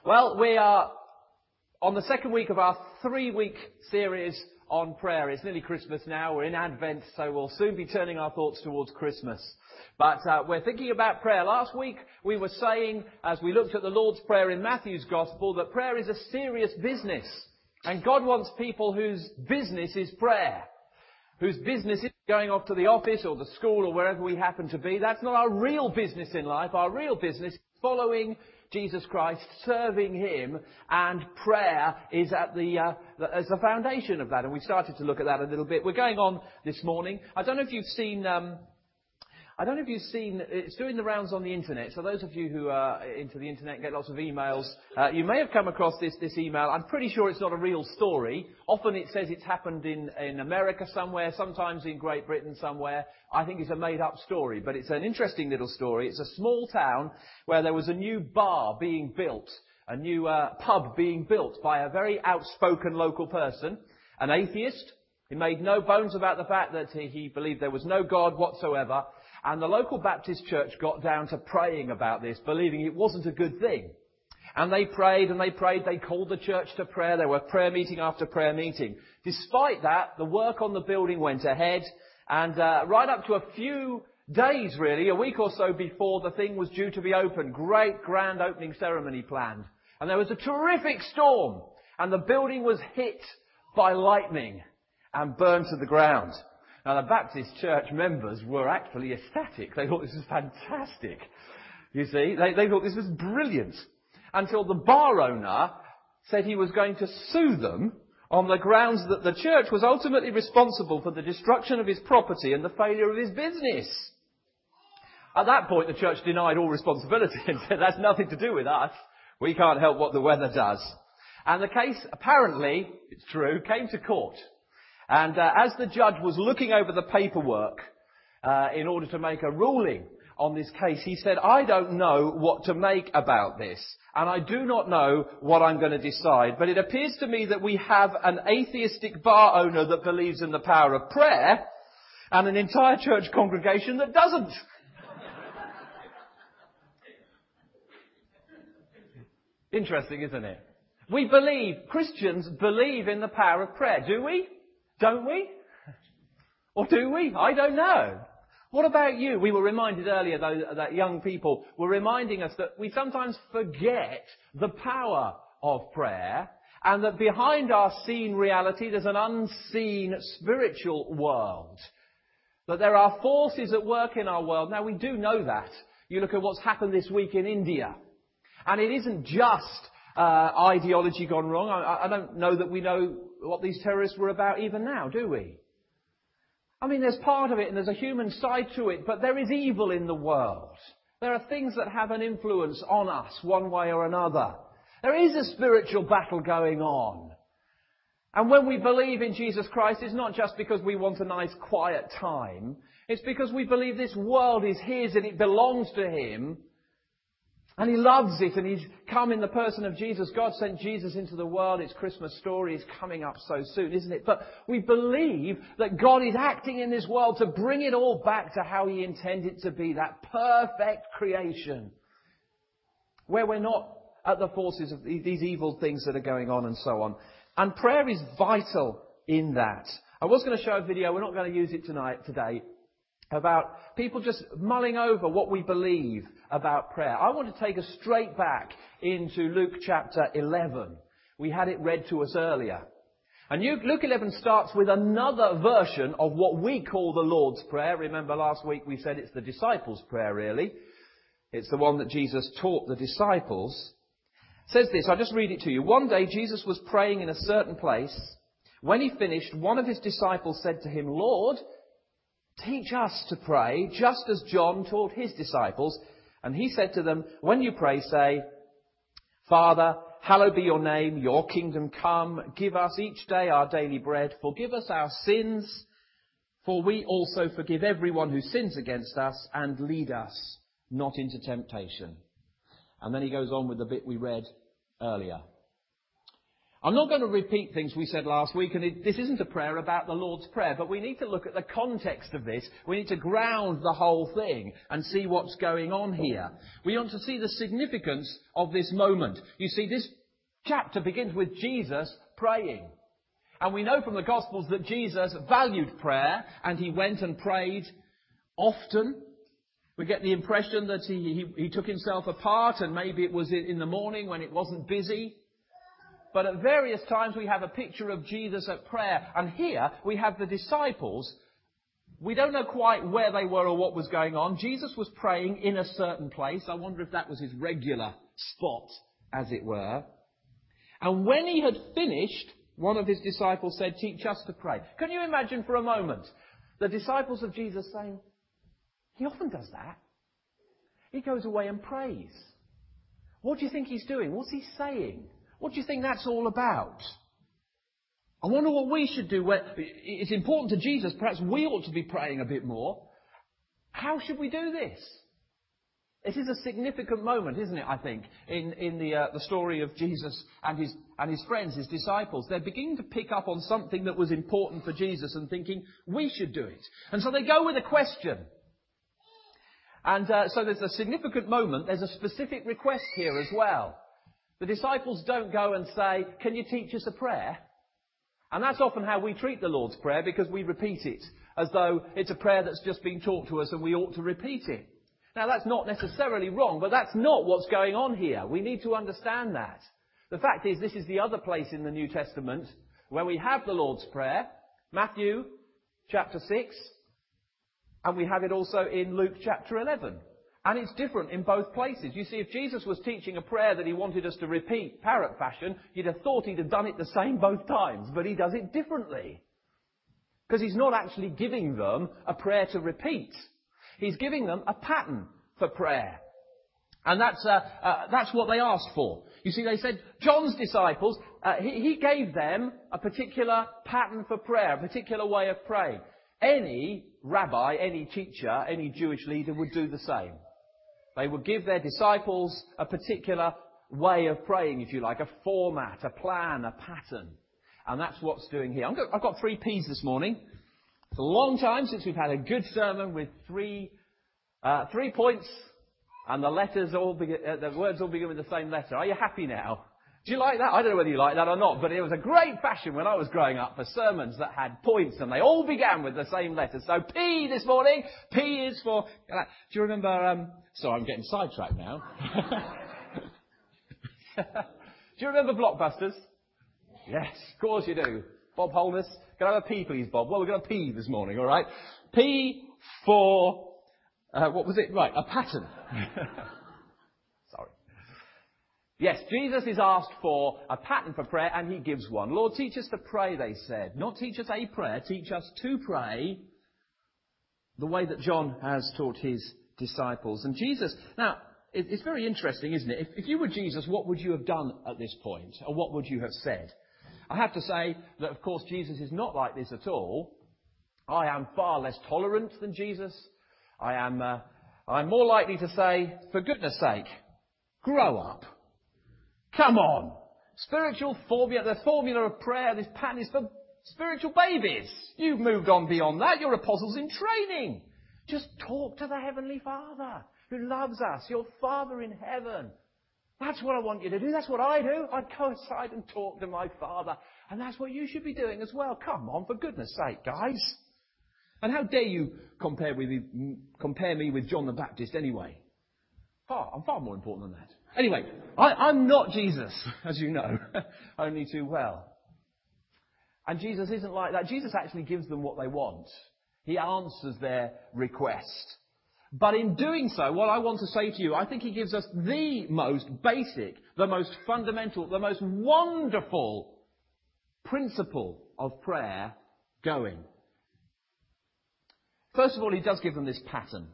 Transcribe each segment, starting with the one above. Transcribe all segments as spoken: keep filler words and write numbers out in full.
Well, we are on the second week of our three-week series on prayer. It's nearly Christmas now. We're in Advent, so we'll soon be turning our thoughts towards Christmas. But uh, we're thinking about prayer. Last week we were saying, as we looked at the Lord's Prayer in Matthew's Gospel, that prayer is a serious business. And God wants people whose business is prayer. Whose business is going off to the office or the school or wherever we happen to be. That's not our real business in life. Our real business is following Jesus Christ, serving Him, and prayer is at the, uh, the as the foundation of that. And we started to look at that a little bit. We're going on this morning. I don't know if you've seen. Um, I don't know if you've seen, it's doing the rounds on the internet. So those of you who are into the internet and get lots of emails, uh, you may have come across this, this email. I'm pretty sure it's not a real story. Often it says it's happened in, in America somewhere, sometimes in Great Britain somewhere. I think it's a made up story, but it's an interesting little story. It's a small town where there was a new bar being built, a new uh, pub being built by a very outspoken local person, an atheist. He made no bones about the fact that he, he believed there was no God whatsoever. And the local Baptist church got down to praying about this, believing it wasn't a good thing. And they prayed and they prayed. They called the church to prayer. There were prayer meeting after prayer meeting. Despite that, the work on the building went ahead. And uh, right up to a few days, really, a week or so before the thing was due to be opened, great grand opening ceremony planned. And there was a terrific storm. And the building was hit by lightning and burned to the ground. Now, the Baptist church members were actually ecstatic. They thought this was fantastic. You see, they, they thought this was brilliant. Until the bar owner said he was going to sue them on the grounds that the church was ultimately responsible for the destruction of his property and the failure of his business. At that point, the church denied all responsibility and said, that's nothing to do with us. We can't help what the weather does. And the case, apparently, it's true, came to court. And uh, as the judge was looking over the paperwork uh, in order to make a ruling on this case, he said, I don't know what to make about this, and I do not know what I'm going to decide. But it appears to me that we have an atheistic bar owner that believes in the power of prayer, and an entire church congregation that doesn't. Interesting, isn't it? We believe, Christians believe in the power of prayer, do we? Don't we? Or do we? I don't know. What about you? We were reminded earlier, though, that young people were reminding us that we sometimes forget the power of prayer and that behind our seen reality there's an unseen spiritual world. That there are forces at work in our world. Now, we do know that. You look at what's happened this week in India. And it isn't just uh, ideology gone wrong. I, I don't know that we know what these terrorists were about even now, do we? I mean, there's part of it and there's a human side to it, but there is evil in the world. There are things that have an influence on us one way or another. There is a spiritual battle going on. And when we believe in Jesus Christ, it's not just because we want a nice quiet time. It's because we believe this world is His and it belongs to Him. And He loves it, and He's come in the person of Jesus. God sent Jesus into the world. Its Christmas story is coming up so soon, isn't it? But we believe that God is acting in this world to bring it all back to how He intended it to be, that perfect creation, where we're not at the forces of these evil things that are going on and so on. And prayer is vital in that. I was going to show a video, we're not going to use it tonight, today, about people just mulling over what we believe about prayer. I want to take us straight back into Luke chapter eleven. We had it read to us earlier. And Luke eleven starts with another version of what we call the Lord's Prayer. Remember last week we said it's the disciples' prayer, really. It's the one that Jesus taught the disciples. It says this, I'll just read it to you. One day Jesus was praying in a certain place. When he finished, one of his disciples said to him, Lord, teach us to pray, just as John taught his disciples. And he said to them, when you pray, say, Father, hallowed be your name, your kingdom come. Give us each day our daily bread. Forgive us our sins, for we also forgive everyone who sins against us, and lead us not into temptation. And then he goes on with the bit we read earlier. I'm not going to repeat things we said last week, and it, this isn't a prayer about the Lord's Prayer, but we need to look at the context of this. We need to ground the whole thing and see what's going on here. We want to see the significance of this moment. You see, this chapter begins with Jesus praying. And we know from the Gospels that Jesus valued prayer, and he went and prayed often. We get the impression that he, he, he took himself apart, and maybe it was in the morning when it wasn't busy. But at various times we have a picture of Jesus at prayer. And here we have the disciples. We don't know quite where they were or what was going on. Jesus was praying in a certain place. I wonder if that was his regular spot, as it were. And when he had finished, one of his disciples said, "Teach us to pray." Can you imagine for a moment the disciples of Jesus saying, "He often does that. He goes away and prays. What do you think he's doing? What's he saying? What do you think that's all about?" I wonder what we should do. It's important to Jesus. Perhaps we ought to be praying a bit more. How should we do this? It is a significant moment, isn't it, I think, in, in the, uh, the story of Jesus and his, and his friends, his disciples. They're beginning to pick up on something that was important for Jesus and thinking, we should do it. And so they go with a question. And uh, so there's a significant moment. There's a specific request here as well. The disciples don't go and say, "Can you teach us a prayer?" And that's often how we treat the Lord's Prayer, because we repeat it as though it's a prayer that's just been taught to us and we ought to repeat it. Now, that's not necessarily wrong, but that's not what's going on here. We need to understand that. The fact is, this is the other place in the New Testament where we have the Lord's Prayer, Matthew chapter six, and we have it also in Luke chapter eleven. And it's different in both places. You see, if Jesus was teaching a prayer that he wanted us to repeat parrot fashion, you'd have thought he'd have done it the same both times. But he does it differently. Because he's not actually giving them a prayer to repeat. He's giving them a pattern for prayer. And that's, uh, uh, that's what they asked for. You see, they said, John's disciples, uh, he, he gave them a particular pattern for prayer, a particular way of praying. Any rabbi, any teacher, any Jewish leader would do the same. They would give their disciples a particular way of praying, if you like, a format, a plan, a pattern. And that's what's doing here. I've got three P's this morning. It's a long time since we've had a good sermon with three, uh, three points, and the letters all begin, uh, the words all begin with the same letter. Are you happy now? Do you like that? I don't know whether you like that or not, but it was a great fashion when I was growing up for sermons that had points and they all began with the same letter. So P this morning, P is for... Uh, do you remember... Um, sorry, I'm getting sidetracked now. Do you remember Blockbusters? Yes, of course you do. Bob Holness. Can I have a P, please, Bob? Well, we've got a P this morning, all right? P for... Uh, what was it? Right, a pattern. Sorry. Yes, Jesus is asked for a pattern for prayer, and he gives one. Lord, teach us to pray, they said. Not teach us a prayer, teach us to pray the way that John has taught his disciples. And Jesus, now, it's very interesting, isn't it? If, if you were Jesus, what would you have done at this point? Or what would you have said? I have to say that, of course, Jesus is not like this at all. I am far less tolerant than Jesus. I am, uh, I'm more likely to say, for goodness sake, grow up. Come on. Spiritual formula, the formula of prayer, this pattern is for spiritual babies. You've moved on beyond that. You're apostles in training. Just talk to the Heavenly Father who loves us, your Father in heaven. That's what I want you to do. That's what I do. I go aside and talk to my Father. And that's what you should be doing as well. Come on, for goodness sake, guys. And how dare you compare, with me, compare me with John the Baptist anyway? Far, I'm far more important than that. Anyway, I, I'm not Jesus, as you know, only too well. And Jesus isn't like that. Jesus actually gives them what they want. He answers their request. But in doing so, what I want to say to you, I think he gives us the most basic, the most fundamental, the most wonderful principle of prayer going. First of all, he does give them this pattern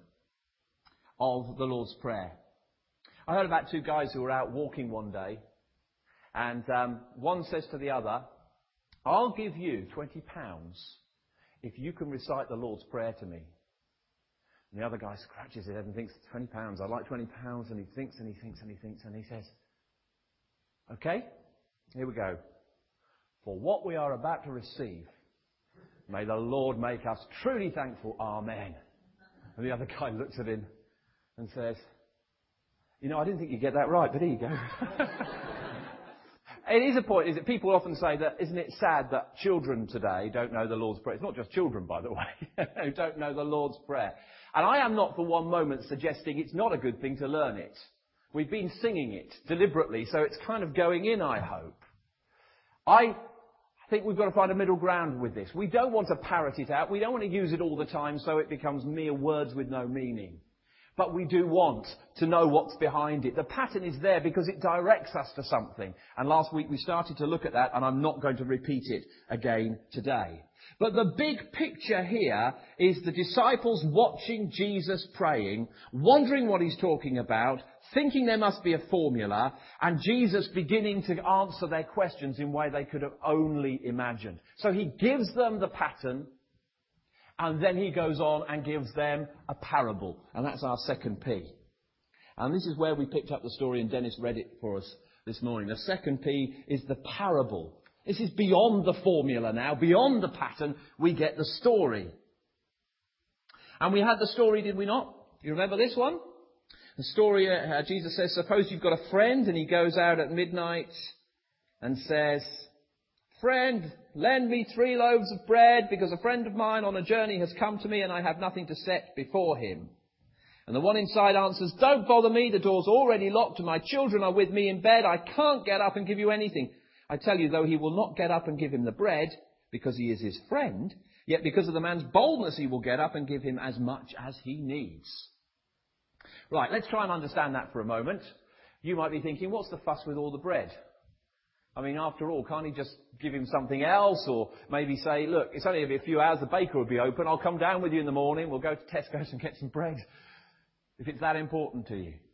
of the Lord's Prayer. I heard about two guys who were out walking one day, and um, one says to the other, I'll give you twenty pounds if you can recite the Lord's Prayer to me. And the other guy scratches his head and thinks, twenty pounds, I'd like twenty pounds, and he thinks and he thinks and he thinks and he says, okay, here we go. for what we are about to receive. May the Lord make us truly thankful. Amen. And the other guy looks at him and says, you know, I didn't think you'd get that right, but here you go. It is a point, is it? People often say that, isn't it sad that children today don't know the Lord's Prayer? It's not just children, by the way, who don't know the Lord's Prayer. And I am not for one moment suggesting it's not a good thing to learn it. We've been singing it deliberately, so it's kind of going in, I hope. I think we've got to find a middle ground with this. We don't want to parrot it out. We don't want to use it all the time so it becomes mere words with no meaning. But we do want to know what's behind it. The pattern is there because it directs us to something. And last week we started to look at that, and I'm not going to repeat it again today. But the big picture here is the disciples watching Jesus praying, wondering what he's talking about, thinking there must be a formula, and Jesus beginning to answer their questions in a way they could have only imagined. So he gives them the pattern, and then he goes on and gives them a parable. And that's our second P. And this is where we picked up the story, and Dennis read it for us this morning. The second P is the parable. This is beyond the formula now, beyond the pattern. We get the story. And we had the story, did we not? You remember this one? The story, uh, Jesus says, suppose you've got a friend and he goes out at midnight and says, friend, lend me three loaves of bread because a friend of mine on a journey has come to me and I have nothing to set before him. And the one inside answers, don't bother me, the door's already locked and my children are with me in bed. I can't get up and give you anything. I tell you, though he will not get up and give him the bread because he is his friend, yet because of the man's boldness he will get up and give him as much as he needs. Right, let's try and understand that for a moment. You might be thinking, what's the fuss with all the bread? I mean, after all, can't he just give him something else? Or maybe say, look, it's only a few hours, the baker will be open. I'll come down with you in the morning. We'll go to Tesco's and get some bread. If it's that important to you.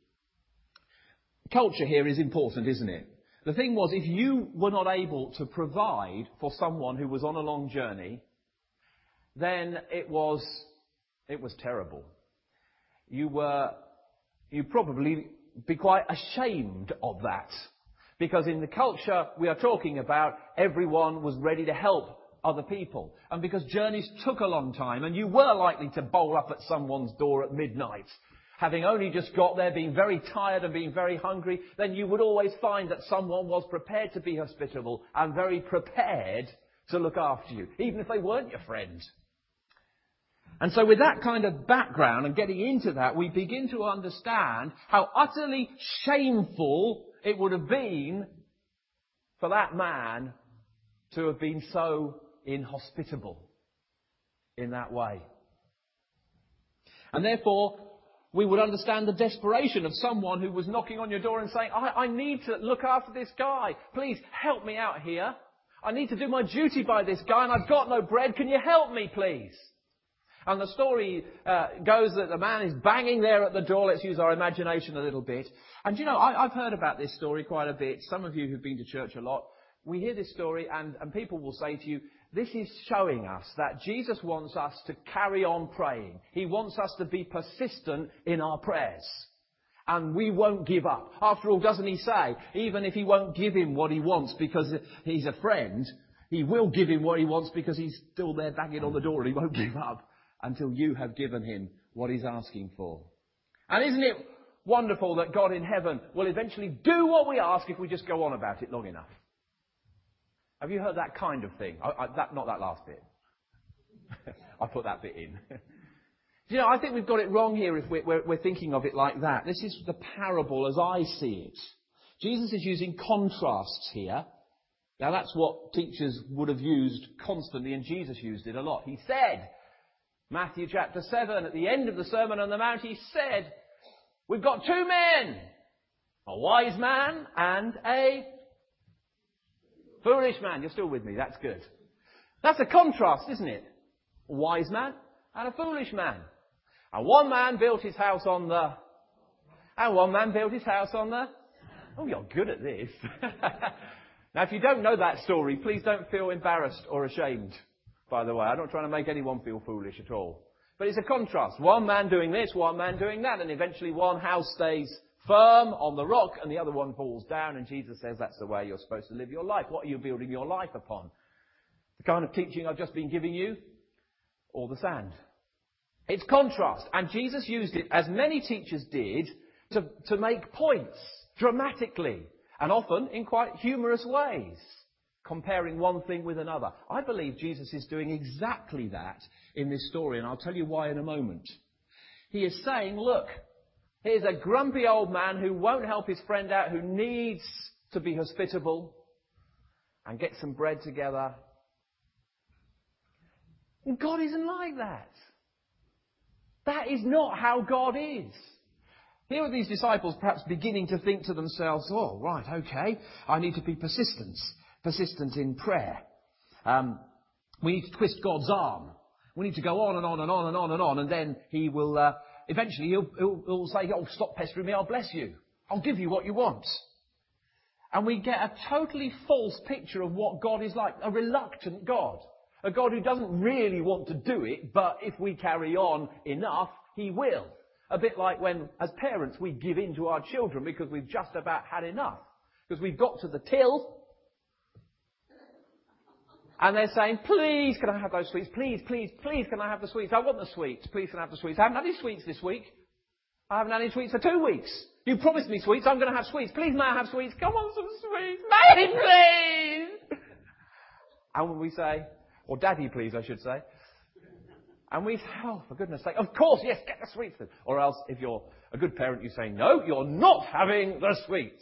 Culture here is important, isn't it? The thing was, if you were not able to provide for someone who was on a long journey, then it was, it was terrible. You were, you'd probably be quite ashamed of that. Because in the culture we are talking about, everyone was ready to help other people. And because journeys took a long time, and you were likely to bowl up at someone's door at midnight, having only just got there, being very tired and being very hungry, then you would always find that someone was prepared to be hospitable and very prepared to look after you, even if they weren't your friend. And so with that kind of background and getting into that, we begin to understand how utterly shameful it would have been for that man to have been so inhospitable in that way. And therefore, we would understand the desperation of someone who was knocking on your door and saying, I, I need to look after this guy. Please help me out here. I need to do my duty by this guy and I've got no bread. Can you help me, please? And the story uh, goes that the man is banging there at the door. Let's use our imagination a little bit. And you know, I, I've heard about this story quite a bit. Some of you who've been to church a lot, we hear this story and, and people will say to you, this is showing us that Jesus wants us to carry on praying. He wants us to be persistent in our prayers. And we won't give up. After all, doesn't he say, even if he won't give him what he wants because he's a friend, he will give him what he wants because he's still there banging on the door and he won't give up until you have given him what he's asking for. And isn't it wonderful that God in heaven will eventually do what we ask if we just go on about it long enough? Have you heard that kind of thing? I, I, that, not that last bit. I put that bit in. You know, I think we've got it wrong here if we're, we're, we're thinking of it like that. This is the parable as I see it. Jesus is using contrasts here. Now that's what teachers would have used constantly, and Jesus used it a lot. He said, Matthew chapter seven, at the end of the Sermon on the Mount, he said, we've got two men, a wise man and a foolish man. You're still with me. That's good. That's a contrast, isn't it? A wise man and a foolish man. And one man built his house on the... And one man built his house on the... Oh, you're good at this. Now, if you don't know that story, please don't feel embarrassed or ashamed, by the way. I'm not trying to make anyone feel foolish at all. But it's a contrast. One man doing this, one man doing that, and eventually one house stays firm on the rock and the other one falls down, and Jesus says that's the way you're supposed to live your life. What are you building your life upon? The kind of teaching I've just been giving you, or the sand? It's contrast. And Jesus used it, as many teachers did, to, to make points dramatically and often in quite humorous ways, comparing one thing with another. I believe Jesus is doing exactly that in this story, and I'll tell you why in a moment. He is saying, look, here's a grumpy old man who won't help his friend out, who needs to be hospitable and get some bread together. And God isn't like that. That is not how God is. Here are these disciples perhaps beginning to think to themselves, oh, right, okay, I need to be persistent, persistent in prayer. Um, we need to twist God's arm. We need to go on and on and on and on and on, and then he will, uh, eventually he'll, he'll, he'll say, oh, stop pestering me, I'll bless you. I'll give you what you want. And we get a totally false picture of what God is like, a reluctant God. A God who doesn't really want to do it, but if we carry on enough, he will. A bit like when, as parents, we give in to our children because we've just about had enough. Because we've got to the till, and they're saying, please, can I have those sweets? Please, please, please, can I have the sweets? I want the sweets. Please, can I have the sweets? I haven't had any sweets this week. I haven't had any sweets for two weeks. You promised me sweets. I'm going to have sweets. Please, may I have sweets? Come on, some sweets. May, please. And when we say, or daddy, please, I should say. And we say, oh, for goodness sake, of course, yes, get the sweets then. Or else, if you're a good parent, you say, no, you're not having the sweets.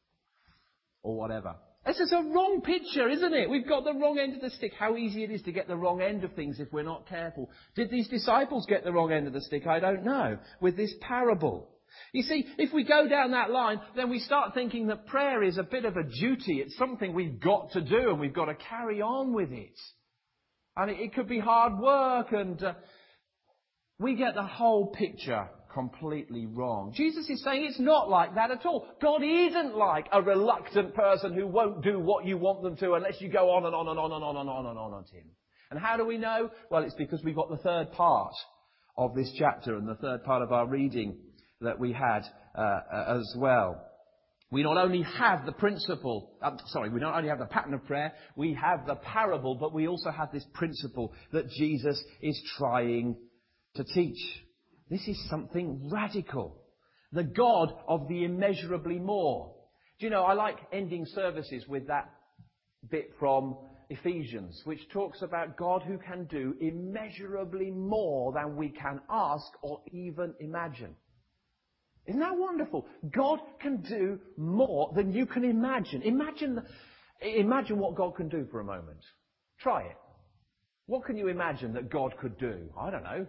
Or whatever. This is a wrong picture, isn't it? We've got the wrong end of the stick. How easy it is to get the wrong end of things if we're not careful. Did these disciples get the wrong end of the stick? I don't know. With this parable. You see, if we go down that line, then we start thinking that prayer is a bit of a duty. It's something we've got to do and we've got to carry on with it. And it, it could be hard work, and uh, we get the whole picture completely wrong. Jesus is saying it's not like that at all. God isn't like a reluctant person who won't do what you want them to unless you go on and on and on and on and on and on on him. And how do we know? Well, it's because we've got the third part of this chapter and the third part of our reading that we had uh, as well. We not only have the principle, uh, sorry, we not only have the pattern of prayer, we have the parable, but we also have this principle that Jesus is trying to teach. This is something radical. The God of the immeasurably more. Do you know, I like ending services with that bit from Ephesians, which talks about God who can do immeasurably more than we can ask or even imagine. Isn't that wonderful? God can do more than you can imagine. Imagine, imagine what God can do for a moment. Try it. What can you imagine that God could do? I don't know.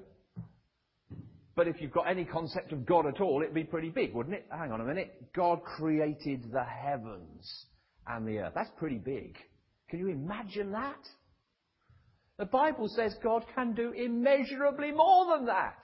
But if you've got any concept of God at all, it'd be pretty big, wouldn't it? Hang on a minute. God created the heavens and the earth. That's pretty big. Can you imagine that? The Bible says God can do immeasurably more than that.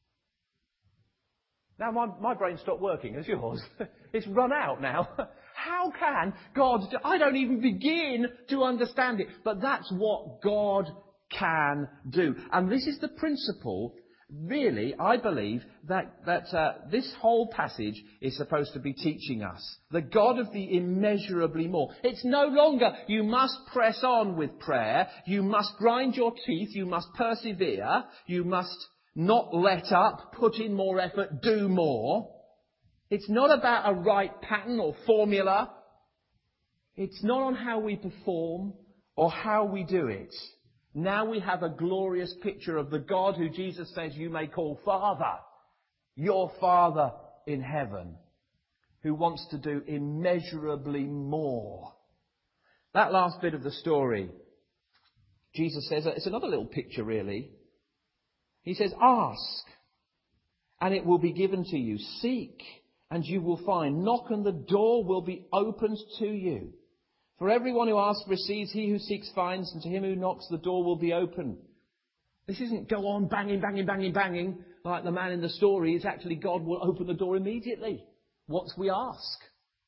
Now, my, my brain stopped working. Has yours? It's run out now. How can God do... I don't even begin to understand it. But that's what God can do. And this is the principle, really, I believe, that, that uh, this whole passage is supposed to be teaching us. The God of the immeasurably more. It's no longer, you must press on with prayer. You must grind your teeth. You must persevere. You must... not let up, put in more effort, do more. It's not about a right pattern or formula. It's not on how we perform or how we do it. Now we have a glorious picture of the God who Jesus says you may call Father, your Father in heaven, who wants to do immeasurably more. That last bit of the story, Jesus says, it's another little picture really. He says, ask, and it will be given to you. Seek, and you will find. Knock, and the door will be opened to you. For everyone who asks receives, he who seeks finds, and to him who knocks the door will be open. This isn't go on banging, banging, banging, banging, like the man in the story. It's actually God will open the door immediately once we ask.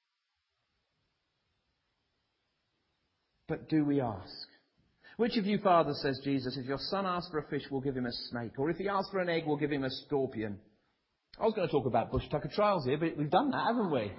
But do we ask? Which of you fathers, says Jesus, if your son asks for a fish, we'll give him a snake? Or if he asks for an egg, we'll give him a scorpion? I was going to talk about Bush Tucker trials here, but we've done that, haven't we?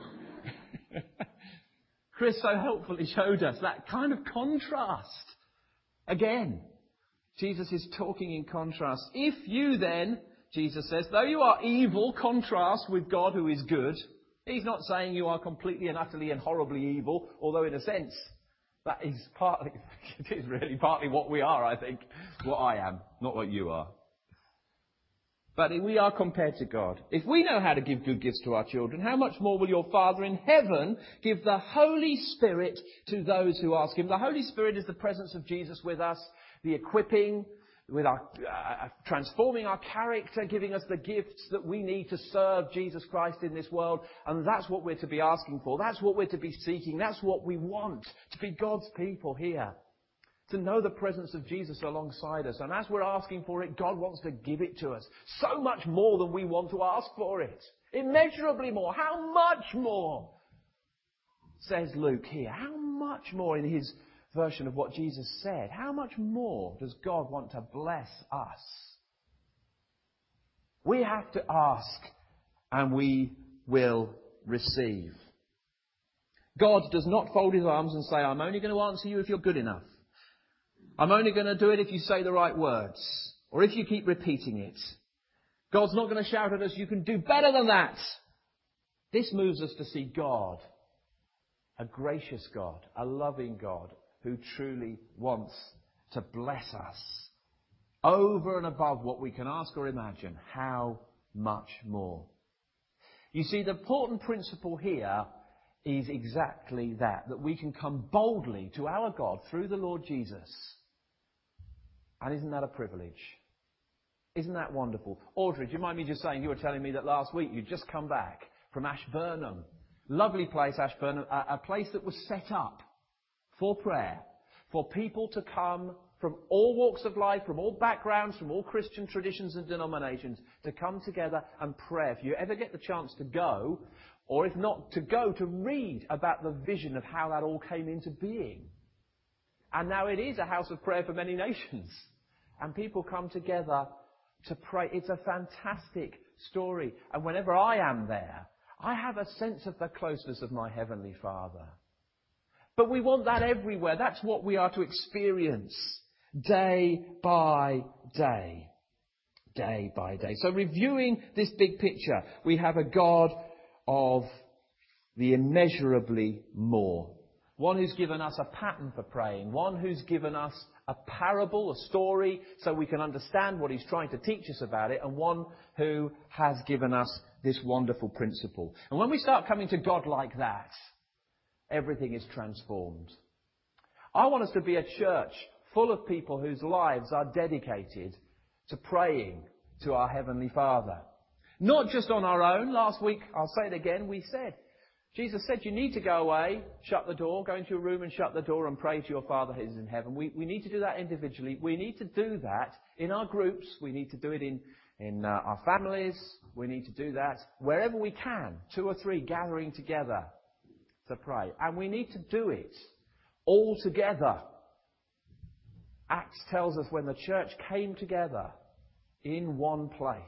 Chris so helpfully showed us that kind of contrast. Again, Jesus is talking in contrast. If you then, Jesus says, though you are evil, contrast with God who is good. He's not saying you are completely and utterly and horribly evil, although in a sense, that is partly, it is really partly what we are, I think. What I am, not what you are. But we are compared to God. If we know how to give good gifts to our children, how much more will your Father in heaven give the Holy Spirit to those who ask Him? The Holy Spirit is the presence of Jesus with us, the equipping, with our uh, transforming our character, giving us the gifts that we need to serve Jesus Christ in this world. And that's what we're to be asking for. That's what we're to be seeking. That's what we want, to be God's people here. To know the presence of Jesus alongside us. And as we're asking for it, God wants to give it to us. So much more than we want to ask for it. Immeasurably more. How much more? Says Luke here. How much more in his version of what Jesus said? How much more does God want to bless us? We have to ask and we will receive. God does not fold His arms and say, I'm only going to answer you if you're good enough. I'm only going to do it if you say the right words, or if you keep repeating it. God's not going to shout at us, you can do better than that. This moves us to see God, a gracious God, a loving God, who truly wants to bless us over and above what we can ask or imagine. How much more? You see, the important principle here is exactly that, that we can come boldly to our God through the Lord Jesus. And isn't that a privilege? Isn't that wonderful? Audrey, do you mind me just saying, you were telling me that last week you'd just come back from Ashburnham. Lovely place, Ashburnham, a, a place that was set up for prayer, for people to come from all walks of life, from all backgrounds, from all Christian traditions and denominations, to come together and pray. If you ever get the chance to go, or if not to go, to read about the vision of how that all came into being. And now it is a house of prayer for many nations. And people come together to pray. It's a fantastic story. And whenever I am there, I have a sense of the closeness of my Heavenly Father. But we want that everywhere. That's what we are to experience day by day. Day by day. So reviewing this big picture, we have a God of the immeasurably more. One who's given us a pattern for praying. One who's given us a parable, a story, so we can understand what He's trying to teach us about it. And one who has given us this wonderful principle. And when we start coming to God like that, everything is transformed. I want us to be a church full of people whose lives are dedicated to praying to our Heavenly Father. Not just on our own. Last week, I'll say it again, we said, Jesus said you need to go away, shut the door, go into your room and shut the door and pray to your Father who is in heaven. We, we need to do that individually. We need to do that in our groups. We need to do it in, in uh, our families. We need to do that wherever we can, two or three gathering together to pray. And we need to do it all together. Acts tells us when the church came together in one place,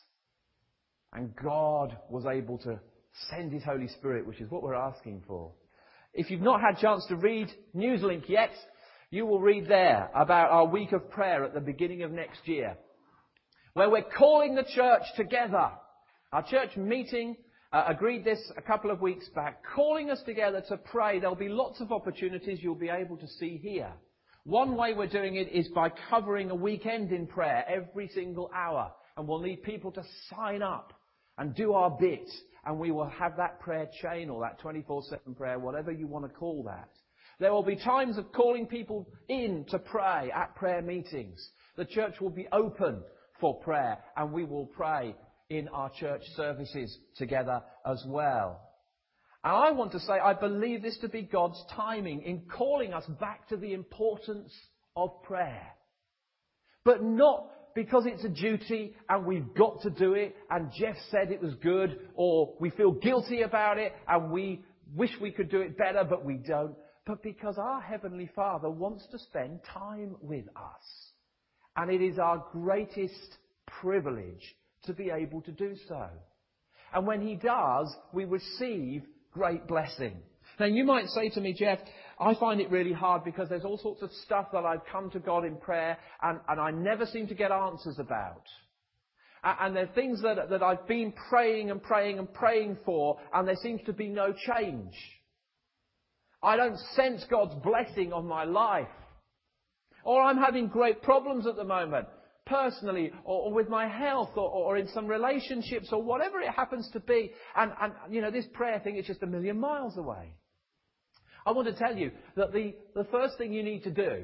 and God was able to send His Holy Spirit, which is what we're asking for. If you've not had a chance to read Newslink yet, you will read there about our week of prayer at the beginning of next year, where we're calling the church together. Our church meeting uh, agreed this a couple of weeks back, calling us together to pray. There'll be lots of opportunities you'll be able to see here. One way we're doing it is by covering a weekend in prayer every single hour. And we'll need people to sign up and do our bit. And we will have that prayer chain or that twenty-four seven prayer, whatever you want to call that. There will be times of calling people in to pray at prayer meetings. The church will be open for prayer and we will pray in our church services together as well. And I want to say I believe this to be God's timing in calling us back to the importance of prayer. But not because it's a duty and we've got to do it and Jeff said it was good, or we feel guilty about it and we wish we could do it better but we don't. But because our Heavenly Father wants to spend time with us. And it is our greatest privilege to be able to do so. And when He does, we receive great blessing. Now you might say to me, Jeff, I find it really hard because there's all sorts of stuff that I've come to God in prayer and, and I never seem to get answers about. And there are things that, that I've been praying and praying and praying for, and there seems to be no change. I don't sense God's blessing on my life. Or I'm having great problems at the moment, personally, or, or with my health, or, or in some relationships, or whatever it happens to be. And, and, you know, this prayer thing is just a million miles away. I want to tell you that the, the first thing you need to do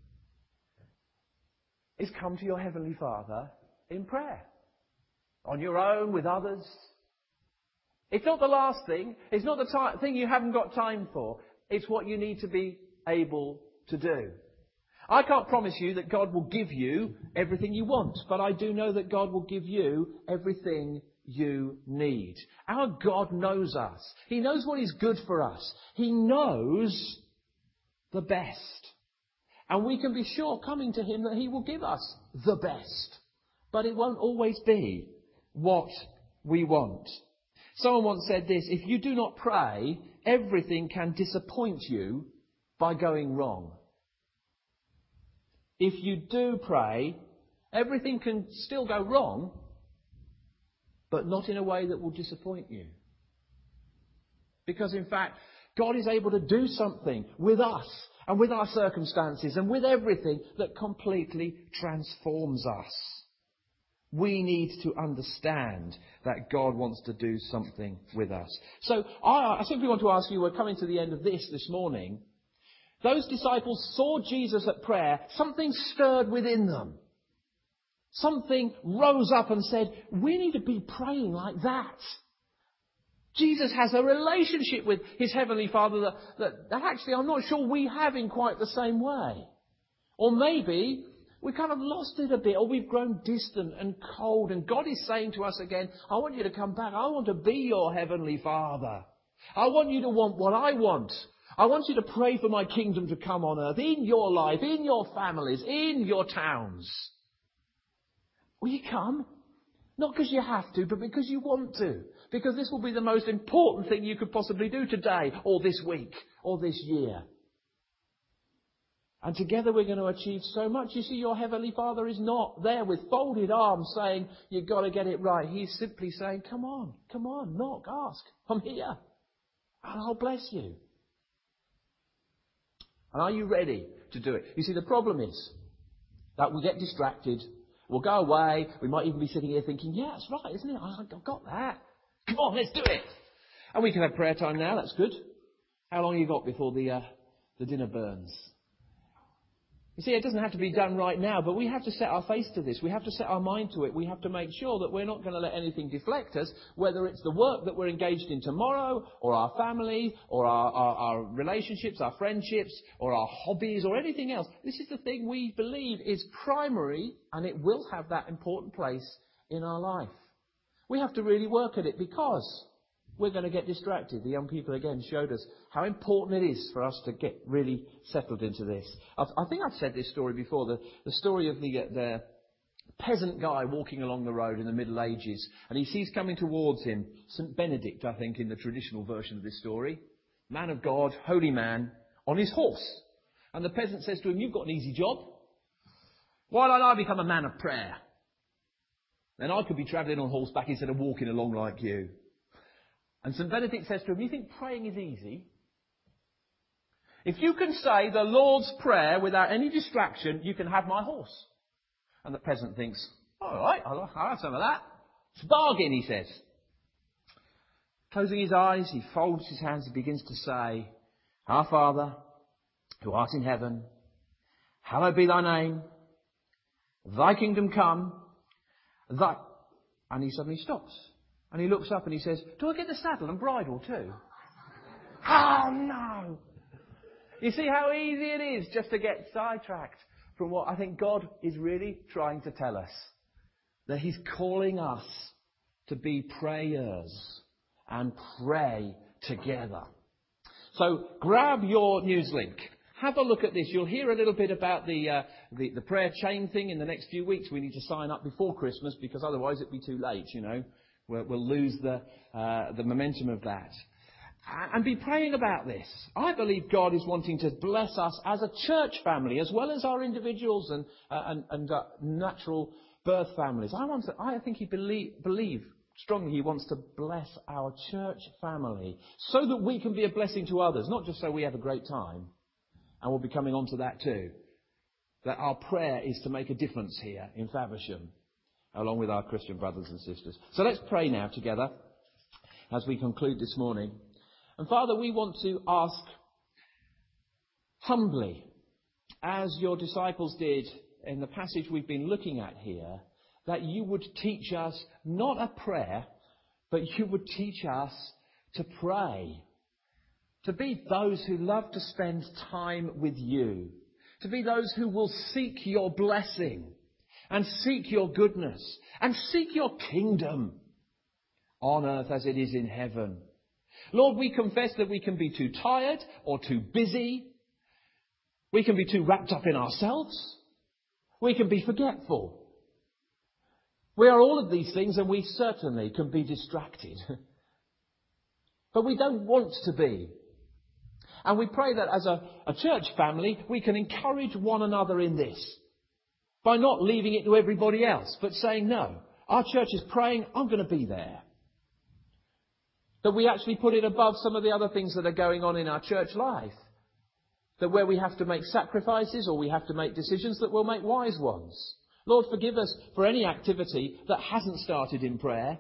is come to your Heavenly Father in prayer. On your own, with others. It's not the last thing. It's not the ti- thing you haven't got time for. It's what you need to be able to do. I can't promise you that God will give you everything you want, but I do know that God will give you everything you need. Our God knows us. He knows what is good for us. He knows the best. And we can be sure coming to Him that He will give us the best. But it won't always be what we want. Someone once said this: if you do not pray, everything can disappoint you by going wrong. If you do pray, everything can still go wrong, but not in a way that will disappoint you. Because in fact, God is able to do something with us and with our circumstances and with everything that completely transforms us. We need to understand that God wants to do something with us. So I, I simply want to ask you, we're coming to the end of this this morning. Those disciples saw Jesus at prayer. Something stirred within them. Something rose up and said, we need to be praying like that. Jesus has a relationship with His Heavenly Father that, that, that actually I'm not sure we have in quite the same way. Or maybe we kind of lost it a bit, or we've grown distant and cold. And God is saying to us again, I want you to come back. I want to be your Heavenly Father. I want you to want what I want. I want you to pray for my kingdom to come on earth, in your life, in your families, in your towns. Will you come? Not because you have to, but because you want to. Because this will be the most important thing you could possibly do today, or this week, or this year. And together we're going to achieve so much. You see, your Heavenly Father is not there with folded arms saying, you've got to get it right. He's simply saying, come on, come on, knock, ask. I'm here. And I'll bless you. And are you ready to do it? You see, the problem is that we get distracted. We'll go away. We might even be sitting here thinking, yeah, that's right, isn't it? I've got that. Come on, let's do it. And we can have prayer time now. That's good. How long have you got before the, uh, the dinner burns? You see, it doesn't have to be done right now, but we have to set our face to this. We have to set our mind to it. We have to make sure that we're not going to let anything deflect us, whether it's the work that we're engaged in tomorrow, or our family, or our, our, our relationships, our friendships, or our hobbies, or anything else. This is the thing we believe is primary, and it will have that important place in our life. We have to really work at it because we're going to get distracted. The young people again showed us how important it is for us to get really settled into this. I've, I think I've said this story before, the, the story of the, the peasant guy walking along the road in the Middle Ages, and he sees coming towards him Saint Benedict, I think, in the traditional version of this story, man of God, holy man, on his horse. And the peasant says to him, you've got an easy job. Why don't I become a man of prayer? Then I could be travelling on horseback instead of walking along like you. And Saint Benedict says to him, you think praying is easy? If you can say the Lord's Prayer without any distraction, you can have my horse. And the peasant thinks, all right, I'll, I'll have some of that. It's a bargain, he says. Closing his eyes, he folds his hands and begins to say, Our Father, who art in heaven, hallowed be thy name. Thy kingdom come. Thy... And he suddenly stops. And he looks up and he says, do I get the saddle and bridle too? Oh, no. You see how easy it is just to get sidetracked from what I think God is really trying to tell us. That He's calling us to be prayers and pray together. So grab your news link. Have a look at this. You'll hear a little bit about the, uh, the the prayer chain thing in the next few weeks. We need to sign up before Christmas because otherwise it'd be too late, you know. We'll, we'll lose the, uh, the momentum of that. And be praying about this. I believe God is wanting to bless us as a church family, as well as our individuals and, uh, and, and uh, natural birth families. I want to, I think He believe, believe strongly He wants to bless our church family so that we can be a blessing to others, not just so we have a great time. And we'll be coming on to that too. That our prayer is to make a difference here in Faversham, along with our Christian brothers and sisters. So let's pray now together as we conclude this morning. And Father, we want to ask humbly, as your disciples did in the passage we've been looking at here, that you would teach us not a prayer, but you would teach us to pray. To be those who love to spend time with you. To be those who will seek your blessing and seek your goodness and seek your kingdom on earth as it is in heaven. Lord, we confess that we can be too tired or too busy. We can be too wrapped up in ourselves. We can be forgetful. We are all of these things, and we certainly can be distracted. But we don't want to be. And we pray that as a, a church family, we can encourage one another in this by not leaving it to everybody else, but saying, no, our church is praying, I'm going to be there. That we actually put it above some of the other things that are going on in our church life. That where we have to make sacrifices or we have to make decisions, that we'll make wise ones. Lord, forgive us for any activity that hasn't started in prayer.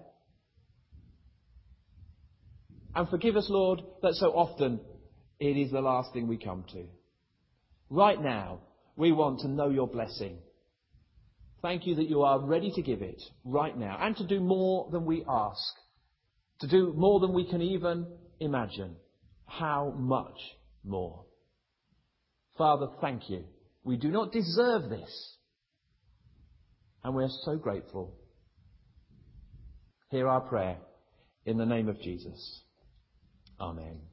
And forgive us, Lord, that so often it is the last thing we come to. Right now, we want to know your blessing. Thank you that you are ready to give it right now and to do more than we ask. To do more than we can even imagine. How much more? Father, thank you. We do not deserve this. And we are so grateful. Hear our prayer in the name of Jesus. Amen.